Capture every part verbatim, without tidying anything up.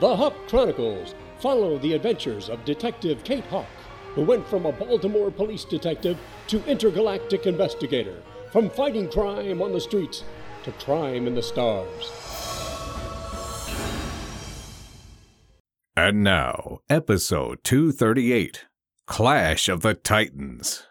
The Hawk Chronicles follow the adventures of Detective Kate Hawk, who went from a Baltimore police detective to intergalactic investigator, from fighting crime on the streets to crime in the stars. And now, episode two thirty-eight, Clash of the Titans.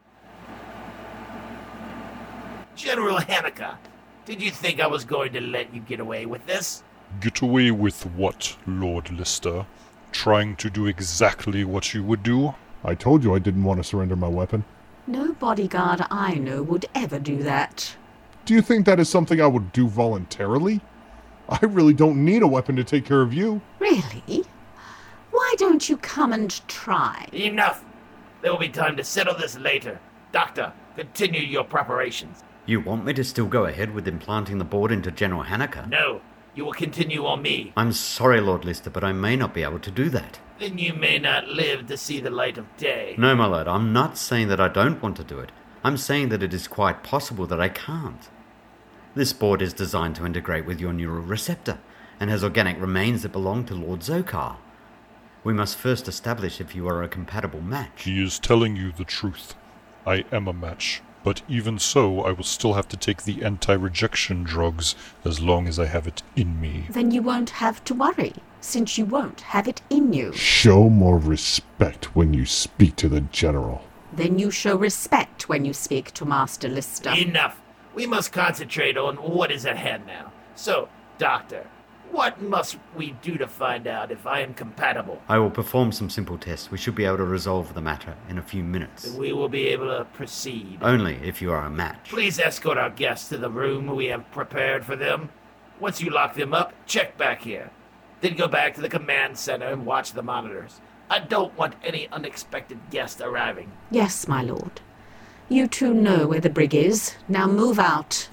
General Hanukkah, did you think I was going to let you get away with this? Get away with what, Lord Lister? Trying to do exactly what you would do? I told you I didn't want to surrender my weapon. No bodyguard I know would ever do that. Do you think that is something I would do voluntarily? I really don't need a weapon to take care of you. Really? Why don't you come and try? Enough! There will be time to settle this later. Doctor, continue your preparations. You want me to still go ahead with implanting the board into General Hanukkah? No, you will continue on me. I'm sorry, Lord Lister, but I may not be able to do that. Then you may not live to see the light of day. No, my lord, I'm not saying that I don't want to do it. I'm saying that it is quite possible that I can't. This board is designed to integrate with your neural receptor, and has organic remains that belong to Lord Zokar. We must first establish if you are a compatible match. He is telling you the truth. I am a match. But even so, I will still have to take the anti-rejection drugs as long as I have it in me. Then you won't have to worry, since you won't have it in you. Show more respect when you speak to the General. Then you show respect when you speak to Master Lister. Enough. We must concentrate on what is at hand now. So, Doctor, what must we do to find out if I am compatible? I will perform some simple tests. We should be able to resolve the matter in a few minutes. We will be able to proceed. Only if you are a match. Please escort our guests to the room we have prepared for them. Once you lock them up, check back here. Then go back to the command center and watch the monitors. I don't want any unexpected guests arriving. Yes, my lord. You two know where the brig is. Now move out.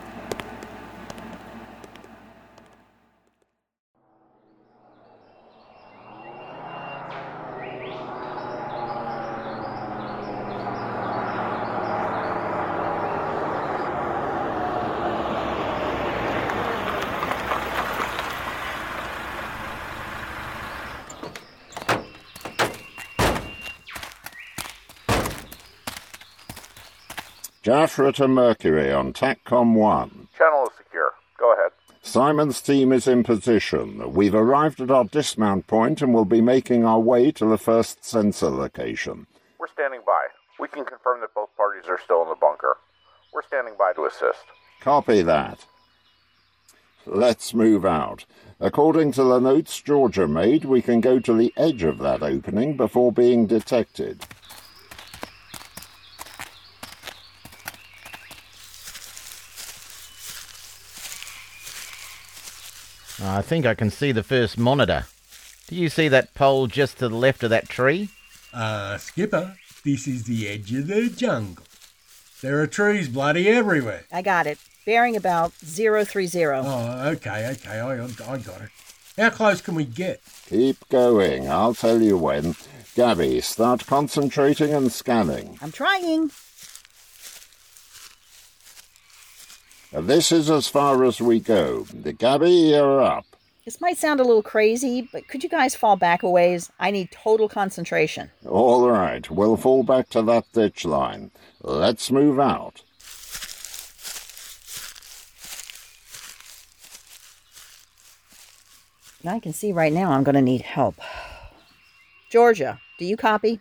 Jaffra to Mercury on TACCOM one. Channel is secure. Go ahead. Simon's team is in position. We've arrived at our dismount point and will be making our way to the first sensor location. We're standing by. We can confirm that both parties are still in the bunker. We're standing by to assist. Copy that. Let's move out. According to the notes Georgia made, we can go to the edge of that opening before being detected. I think I can see the first monitor. Do you see that pole just to the left of that tree? Uh, Skipper, this is the edge of the jungle. There are trees bloody everywhere. I got it. Bearing about zero three zero. Oh, okay, okay, I, I got it. How close can we get? Keep going, I'll tell you when. Gabby, start concentrating and scanning. I'm trying. This is as far as we go. Gabby, you're up. This might sound a little crazy, but could you guys fall back a ways? I need total concentration. All right, we'll fall back to that ditch line. Let's move out. I can see right now I'm going to need help. Georgia, do you copy?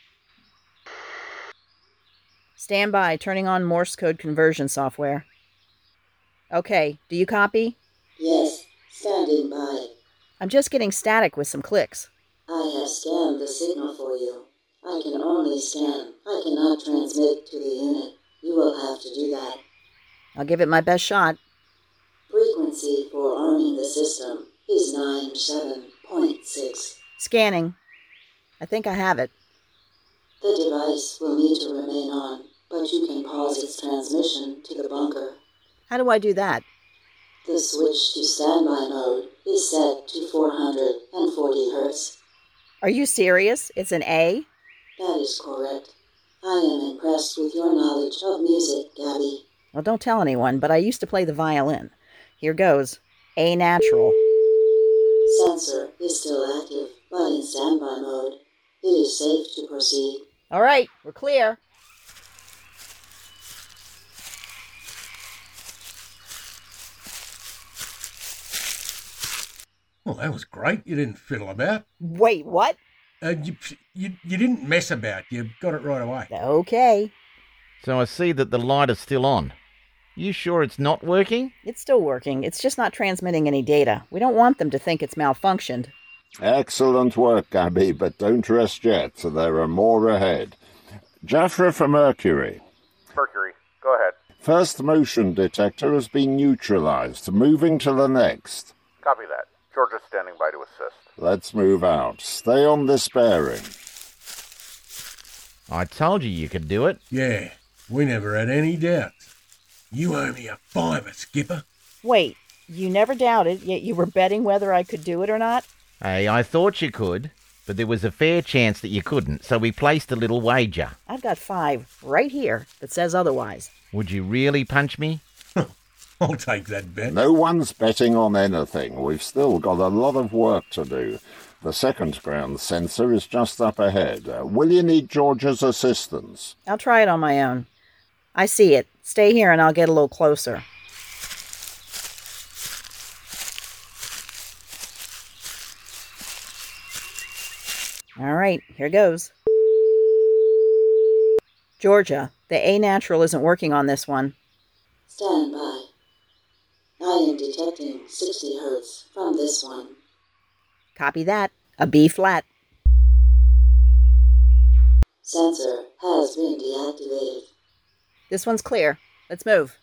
Stand by, turning on Morse code conversion software. Okay, do you copy? Yes, standing by. I'm just getting static with some clicks. I have scanned the signal for you. I can only scan. I cannot transmit to the unit. You will have to do that. I'll give it my best shot. Frequency for arming the system is nine seven point six. Scanning. I think I have it. The device will need to remain on, but you can pause its transmission to the bunker. How do I do that? The switch to standby mode is set to four hundred forty hertz. Are you serious? It's an A? That is correct. I am impressed with your knowledge of music, Gabby. Well, don't tell anyone, but I used to play the violin. Here goes. A natural. Sensor is still active, but in standby mode. It is safe to proceed. All right, we're clear. Well, that was great. You didn't fiddle about. Wait, what? Uh, you, you, you didn't mess about. You got it right away. Okay. So I see that the light is still on. You sure it's not working? It's still working. It's just not transmitting any data. We don't want them to think it's malfunctioned. Excellent work, Abby, but don't rest yet. There are more ahead. Jaffra for Mercury. Mercury, go ahead. First motion detector has been neutralized. Moving to the next. Copy that. Georgia's standing by to assist. Let's move out. Stay on this bearing. I told you you could do it. Yeah, we never had any doubts. You owe me a fiver, Skipper. Wait, you never doubted, yet you were betting whether I could do it or not? Hey, I thought you could, but there was a fair chance that you couldn't, so we placed a little wager. I've got five right here that says otherwise. Would you really punch me? I'll take that bet. No one's betting on anything. We've still got a lot of work to do. The second ground sensor is just up ahead. Uh, will you need George's assistance? I'll try it on my own. I see it. Stay here and I'll get a little closer. All right, here goes. Georgia, the A-natural isn't working on this one. Stand by. I am detecting sixty hertz from this one. Copy that. A B flat. Sensor has been deactivated. This one's clear. Let's move.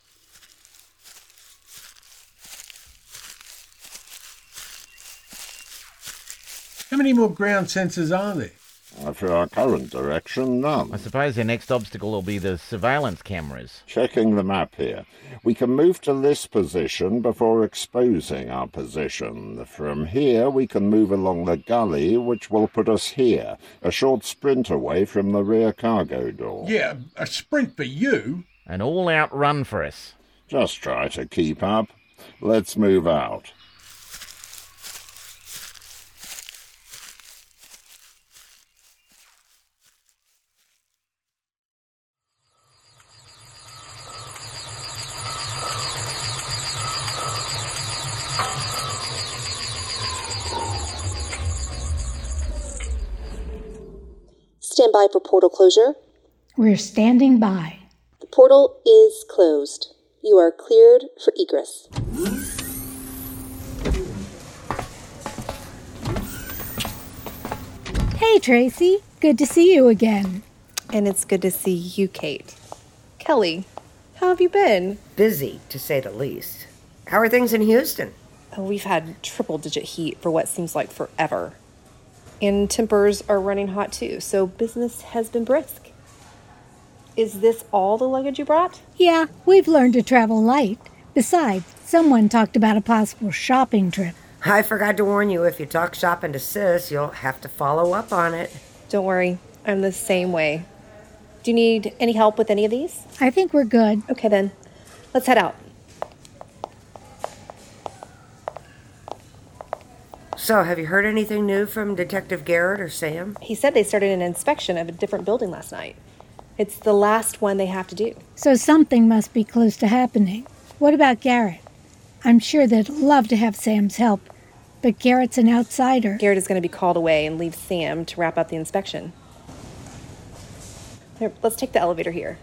How many more ground sensors are there? Uh, for our current direction, none. I suppose the next obstacle will be the surveillance cameras. Checking the map here. We can move to this position before exposing our position. From here, we can move along the gully, which will put us here, a short sprint away from the rear cargo door. Yeah, a sprint for you? An all-out run for us. Just try to keep up. Let's move out. Stand by for portal closure. We're standing by. The portal is closed. You are cleared for egress. Hey, Tracy. Good to see you again. And it's good to see you, Kate. Kelly, how have you been? Busy, to say the least. How are things in Houston? Oh, we've had triple-digit heat for what seems like forever. And tempers are running hot too, so business has been brisk. Is this all the luggage you brought? Yeah, we've learned to travel light. Besides, someone talked about a possible shopping trip. I forgot to warn you, if you talk shopping to Sis, you'll have to follow up on it. Don't worry, I'm the same way. Do you need any help with any of these? I think we're good. Okay then, let's head out. So, have you heard anything new from Detective Garrett or Sam? He said they started an inspection of a different building last night. It's the last one they have to do. So something must be close to happening. What about Garrett? I'm sure they'd love to have Sam's help, but Garrett's an outsider. Garrett is going to be called away and leave Sam to wrap up the inspection. Here, let's take the elevator here.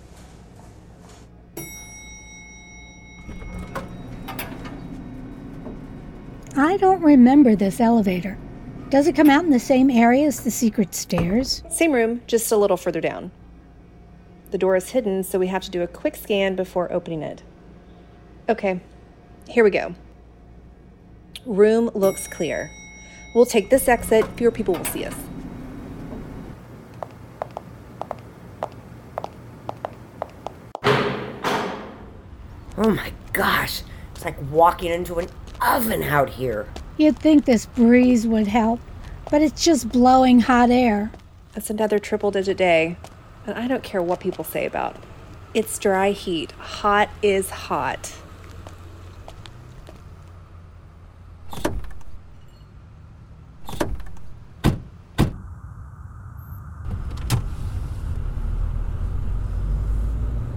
I don't remember this elevator. Does it come out in the same area as the secret stairs? Same room, just a little further down. The door is hidden, so we have to do a quick scan before opening it. Okay, here we go. Room looks clear. We'll take this exit, fewer people will see us. Oh my gosh, it's like walking into an oven out here. You'd think this breeze would help, but it's just blowing hot air. It's another triple-digit day, and I don't care what people say about it. It's dry heat. Hot is hot.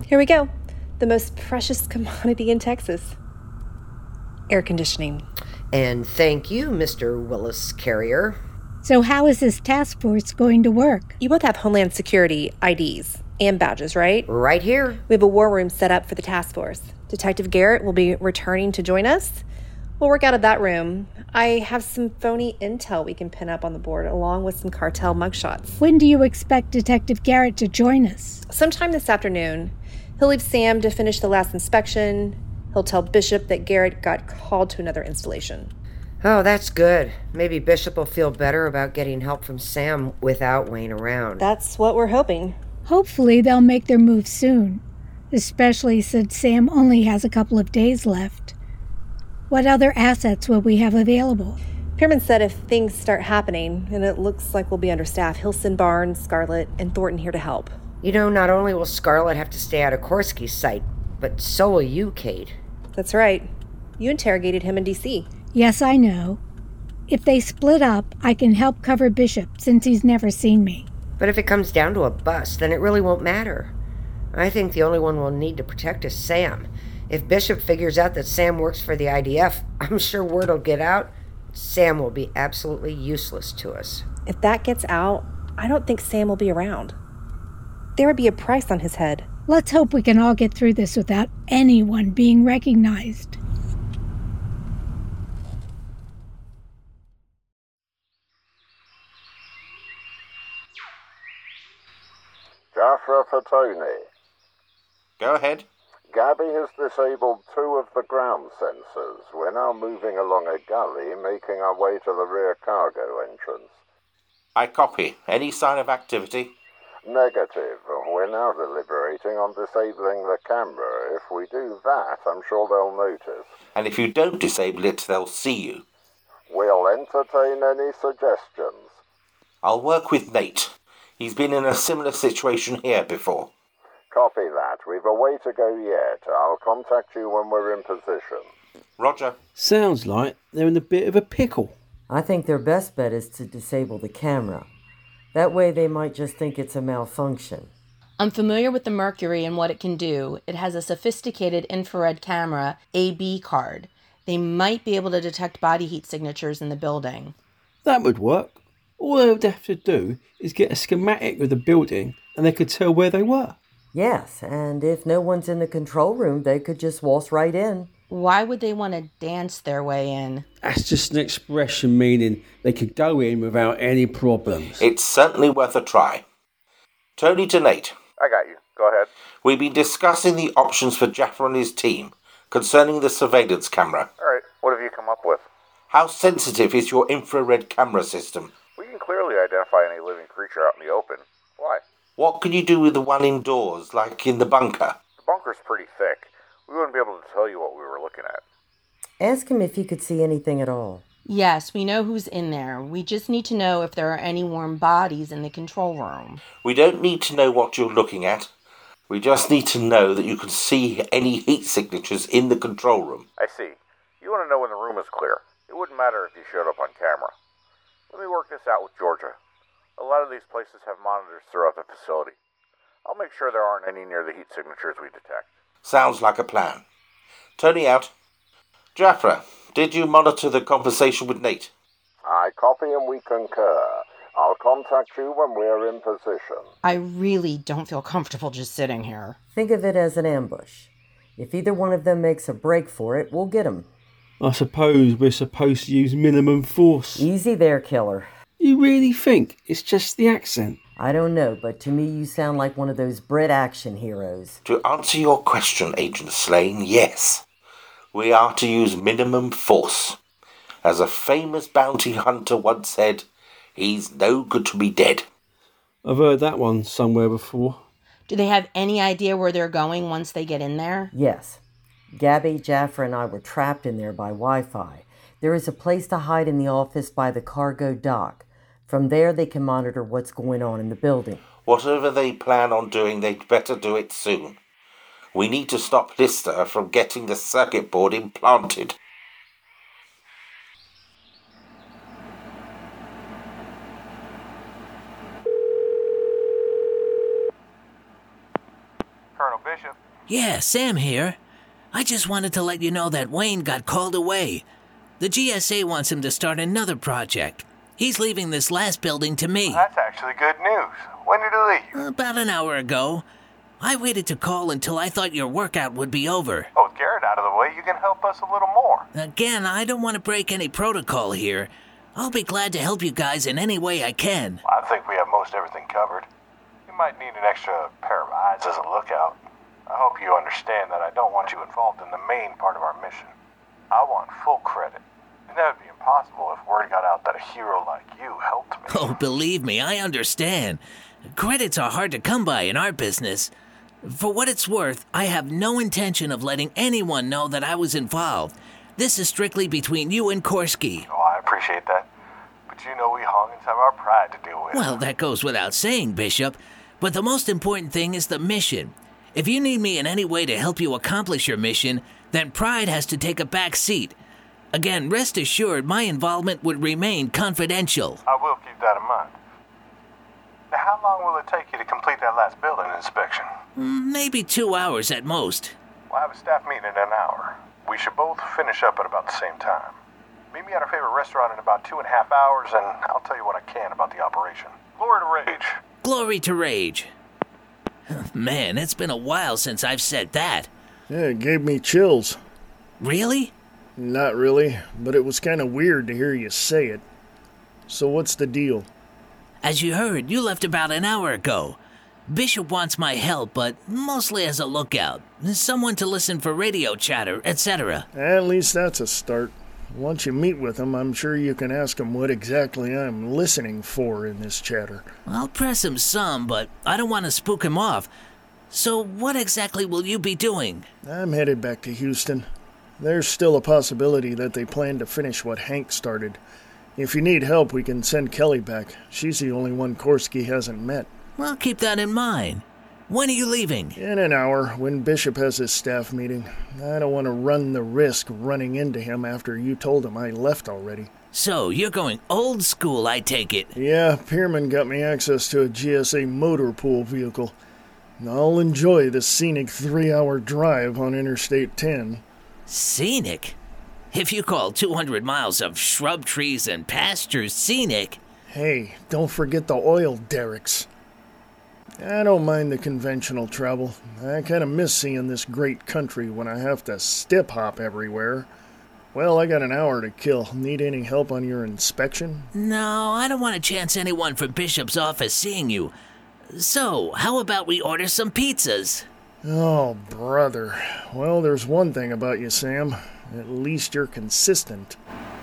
Here we go. The most precious commodity in Texas. Air conditioning. And thank you, Mister Willis Carrier. So how is this task force going to work? You both have Homeland Security I Ds and badges, right? Right here. We have a war room set up for the task force. Detective Garrett will be returning to join us. We'll work out of that room. I have some phony intel we can pin up on the board, along with some cartel mugshots. When do you expect Detective Garrett to join us? Sometime this afternoon. He'll leave Sam to finish the last inspection. He'll tell Bishop that Garrett got called to another installation. Oh, that's good. Maybe Bishop will feel better about getting help from Sam without Wayne around. That's what we're hoping. Hopefully they'll make their move soon, especially since Sam only has a couple of days left. What other assets will we have available? Pierman said if things start happening, and it looks like we'll be understaffed, he'll send Barnes, Scarlett, and Thornton here to help. You know, not only will Scarlett have to stay out of Korsky's sight, but so will you, Kate. That's right. You interrogated him in D C Yes, I know. If they split up, I can help cover Bishop since he's never seen me. But if it comes down to a bust, then it really won't matter. I think the only one we'll need to protect is Sam. If Bishop figures out that Sam works for the I D F, I'm sure word will get out. Sam will be absolutely useless to us. If that gets out, I don't think Sam will be around. There would be a price on his head. Let's hope we can all get through this without anyone being recognized. Jafra for Tony. Go ahead. Gabby has disabled two of the ground sensors. We're now moving along a gully, making our way to the rear cargo entrance. I copy. Any sign of activity? Negative. We're now deliberating on disabling the camera. If we do that, I'm sure they'll notice. And if you don't disable it, they'll see you. We'll entertain any suggestions. I'll work with Nate. He's been in a similar situation here before. Copy that. We've a way to go yet. I'll contact you when we're in position. Roger. Sounds like they're in a bit of a pickle. I think their best bet is to disable the camera. That way they might just think it's a malfunction. I'm familiar with the Mercury and what it can do. It has a sophisticated infrared camera, A B card. They might be able to detect body heat signatures in the building. That would work. All they would have to do is get a schematic of the building and they could tell where they were. Yes, and if no one's in the control room, they could just waltz right in. Why would they want to dance their way in? That's just an expression meaning they could go in without any problems. It's certainly worth a try. Tony to Nate. I got you. Go ahead. We've been discussing the options for Jaffa and his team concerning the surveillance camera. All right. What have you come up with? How sensitive is your infrared camera system? We can clearly identify any living creature out in the open. Why? What can you do with the one indoors, like in the bunker? The bunker's pretty thick. We wouldn't be able to tell you what we were looking at. Ask him if he could see anything at all. Yes, we know who's in there. We just need to know if there are any warm bodies in the control room. We don't need to know what you're looking at. We just need to know that you can see any heat signatures in the control room. I see. You want to know when the room is clear. It wouldn't matter if you showed up on camera. Let me work this out with Georgia. A lot of these places have monitors throughout the facility. I'll make sure there aren't any near the heat signatures we detect. Sounds like a plan. Tony out. Jafra, did you monitor the conversation with Nate? I copy and we concur. I'll contact you when we're in position. I really don't feel comfortable just sitting here. Think of it as an ambush. If either one of them makes a break for it, we'll get them. I suppose we're supposed to use minimum force. Easy there, killer. You really think it's just the accent? I don't know, but to me you sound like one of those Brit action heroes. To answer your question, Agent Slane, yes. We are to use minimum force. As a famous bounty hunter once said, he's no good to be dead. I've heard that one somewhere before. Do they have any idea where they're going once they get in there? Yes. Gabby, Jaffa, and I were trapped in there by Wi-Fi. There is a place to hide in the office by the cargo dock. From there, they can monitor what's going on in the building. Whatever they plan on doing, they'd better do it soon. We need to stop Lister from getting the circuit board implanted. Colonel Bishop. Yeah, Sam here. I just wanted to let you know that Wayne got called away. The G S A wants him to start another project. He's leaving this last building to me. That's actually good news. When did he leave? About an hour ago. I waited to call until I thought your workout would be over. Oh, with Garrett out of the way, you can help us a little more. Again, I don't want to break any protocol here. I'll be glad to help you guys in any way I can. I think we have most everything covered. You might need an extra pair of eyes as a lookout. I hope you understand that I don't want you involved in the main part of our mission. I want full credit. And that would be impossible if word got out that a hero like you helped me. Oh, believe me, I understand. Credits are hard to come by in our business. For what it's worth, I have no intention of letting anyone know that I was involved. This is strictly between you and Korsky. Oh, I appreciate that. But you know we Hongans have our pride to deal with. Well, that goes without saying, Bishop. But the most important thing is the mission. If you need me in any way to help you accomplish your mission, then pride has to take a back seat. Again, rest assured my involvement would remain confidential. I will keep that in mind. Now, how long will it take you to complete that last building inspection? Maybe two hours at most. We'll have a staff meeting in an hour. We should both finish up at about the same time. Meet me at our favorite restaurant in about two and a half hours, and I'll tell you what I can about the operation. Glory to Rage. Glory to Rage. Man, it's been a while since I've said that. Yeah, it gave me chills. Really? Not really, but it was kind of weird to hear you say it. So what's the deal? As you heard, you left about an hour ago. Bishop wants my help, but mostly as a lookout. Someone to listen for radio chatter, et cetera. At least that's a start. Once you meet with him, I'm sure you can ask him what exactly I'm listening for in this chatter. I'll press him some, but I don't want to spook him off. So what exactly will you be doing? I'm headed back to Houston. There's still a possibility that they plan to finish what Hank started. If you need help, we can send Kelly back. She's the only one Korsky hasn't met. Well, keep that in mind. When are you leaving? In an hour, when Bishop has his staff meeting. I don't want to run the risk running into him after you told him I left already. So, you're going old school, I take it? Yeah, Pierman got me access to a G S A motor pool vehicle. I'll enjoy the scenic three-hour drive on Interstate ten. Scenic? If you call two hundred miles of shrub trees and pastures scenic... Hey, don't forget the oil derricks. I don't mind the conventional travel. I kind of miss seeing this great country when I have to stip-hop everywhere. Well, I got an hour to kill. Need any help on your inspection? No, I don't want to chance anyone from Bishop's office seeing you. So, how about we order some pizzas? Oh, brother. Well, there's one thing about you, Sam. At least you're consistent.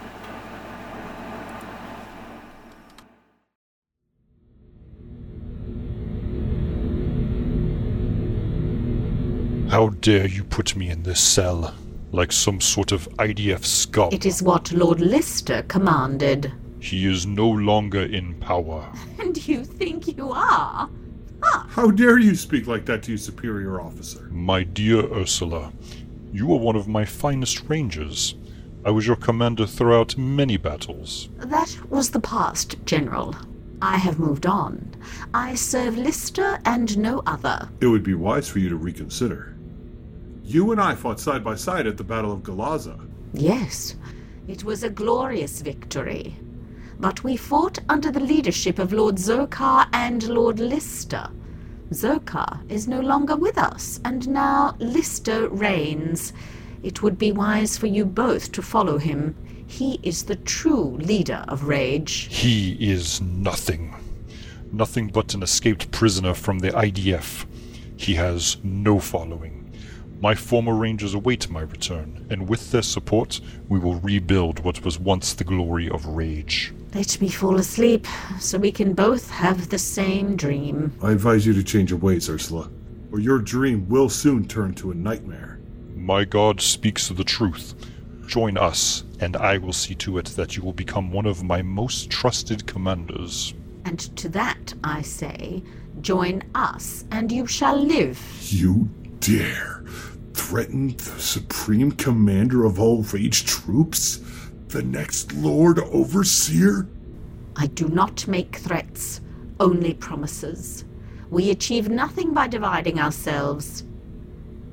How dare you put me in this cell, like some sort of I D F scum? It is what Lord Lister commanded. He is no longer in power. And you think you are? How dare you speak like that to your superior officer? My dear Ursula, you are one of my finest rangers. I was your commander throughout many battles. That was the past, General. I have moved on. I serve Lister and no other. It would be wise for you to reconsider. You and I fought side by side at the Battle of Galaza. Yes, it was a glorious victory. But we fought under the leadership of Lord Zokar and Lord Lister. Zokar is no longer with us, and now Lister reigns. It would be wise for you both to follow him. He is the true leader of Rage. He is nothing. Nothing but an escaped prisoner from the I D F. He has no following. My former rangers await my return, and with their support, we will rebuild what was once the glory of Rage. Let me fall asleep, so we can both have the same dream. I advise you to change your ways, Ursula, or your dream will soon turn to a nightmare. My god speaks the truth. Join us, and I will see to it that you will become one of my most trusted commanders. And to that I say, join us, and you shall live. You dare threaten the supreme commander of all Rage troops? The next Lord Overseer? I do not make threats, only promises. We achieve nothing by dividing ourselves.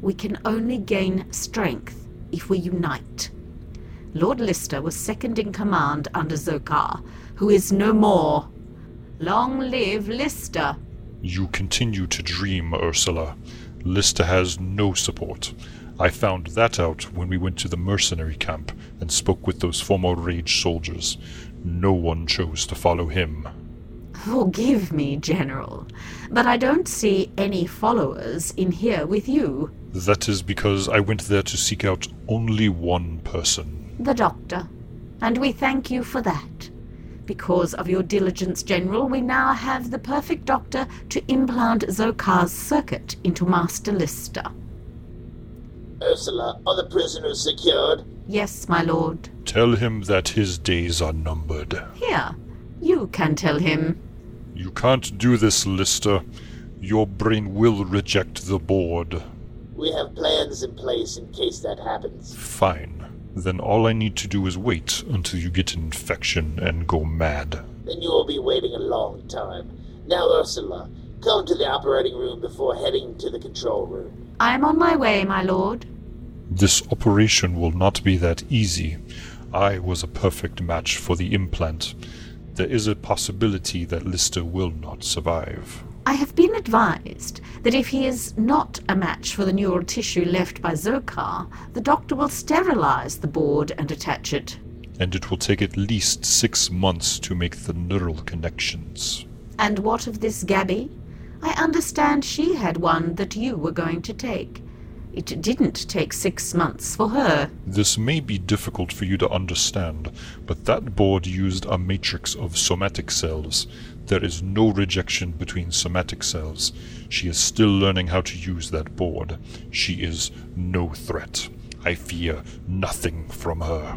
We can only gain strength if we unite. Lord Lister was second in command under Zokar, who is no more. Long live Lister! You continue to dream, Ursula. Lister has no support. I found that out when we went to the mercenary camp and spoke with those former Rage soldiers. No one chose to follow him. Forgive me, General, but I don't see any followers in here with you. That is because I went there to seek out only one person. The Doctor. And we thank you for that. Because of your diligence, General, we now have the perfect doctor to implant Zokar's circuit into Master Lister. Ursula, are the prisoners secured? Yes, my lord. Tell him that his days are numbered. Here, you can tell him. You can't do this, Lister. Your brain will reject the board. We have plans in place in case that happens. Fine. Then all I need to do is wait until you get an infection and go mad. Then you will be waiting a long time. Now, Ursula, come to the operating room before heading to the control room. I am on my way, my lord. This operation will not be that easy. I was a perfect match for the implant. There is a possibility that Lister will not survive. I have been advised that if he is not a match for the neural tissue left by Zokar, the doctor will sterilize the board and attach it. And it will take at least six months to make the neural connections. And what of this Gabby? I understand she had one that you were going to take. It didn't take six months for her. This may be difficult for you to understand, but that board used a matrix of somatic cells. There is no rejection between somatic cells. She is still learning how to use that board. She is no threat. I fear nothing from her.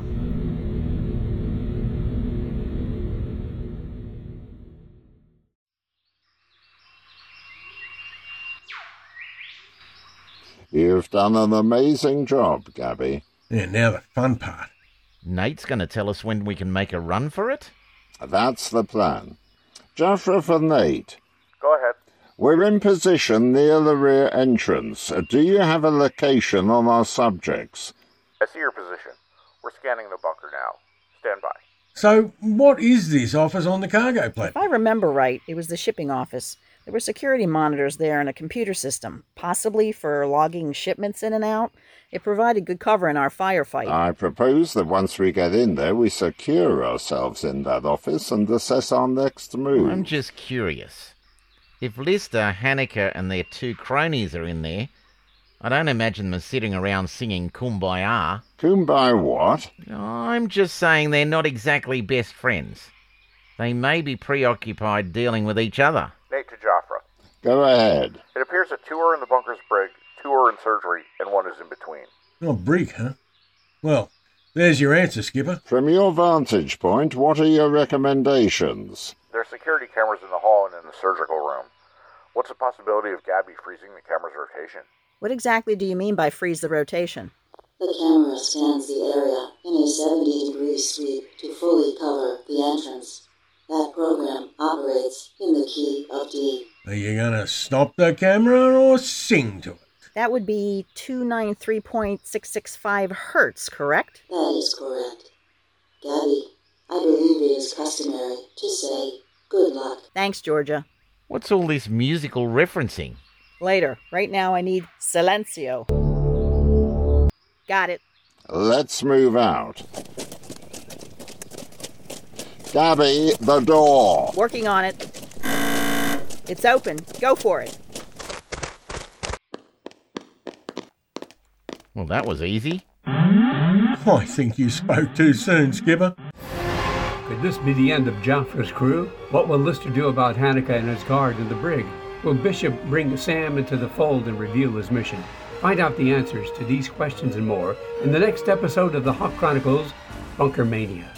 You've done an amazing job, Gabby. Yeah, now the fun part. Nate's going to tell us when we can make a run for it? That's the plan. Jaffra for Nate. Go ahead. We're in position near the rear entrance. Do you have a location on our subjects? I see your position. We're scanning the bunker now. Stand by. So, what is this office on the cargo platform? If I remember right, it was the shipping office. There were security monitors there and a computer system, possibly for logging shipments in and out. It provided good cover in our firefight. I propose that once we get in there, we secure ourselves in that office and assess our next move. I'm just curious. If Lister, Hanukkah, and their two cronies are in there, I don't imagine them sitting around singing Kumbaya. Kumbaya what? I'm just saying they're not exactly best friends. They may be preoccupied dealing with each other. Nate to Jaffra. Go ahead. It appears that two are in the bunker's brig, two are in surgery, and one is in between. Oh, brig, huh? Well, there's your answer, Skipper. From your vantage point, what are your recommendations? There are security cameras in the hall and in the surgical room. What's the possibility of Gabby freezing the camera's rotation? What exactly do you mean by freeze the rotation? The camera scans the area in a seventy degree sweep to fully cover the entrance. That program operates in the key of D. Are you going to stop the camera or sing to it? That would be two ninety-three point six six five hertz, correct? That is correct. Gabby, I believe it is customary to say good luck. Thanks, Georgia. What's all this musical referencing? Later. Right now I need silencio. Got it. Let's move out. Gabby, the door. Working on it. It's open. Go for it. Well, that was easy. I think you spoke too soon, Skipper. Could this be the end of Jaffra's crew? What will Lister do about Hanukkah and his guard in the brig? Will Bishop bring Sam into the fold and reveal his mission? Find out the answers to these questions and more in the next episode of the Hawk Chronicles, Bunker Mania.